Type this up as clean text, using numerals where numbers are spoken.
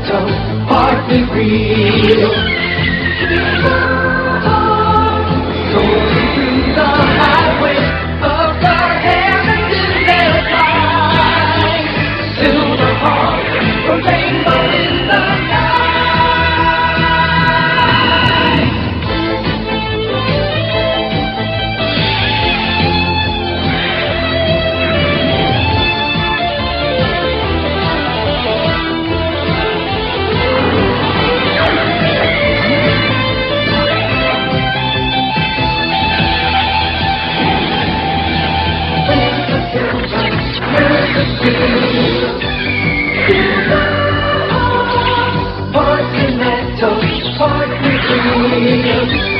sentimental, partly real. Soaring through the highway of the heavens in their flight, silver heart, a rainbow in the night. Partly metal, partly real.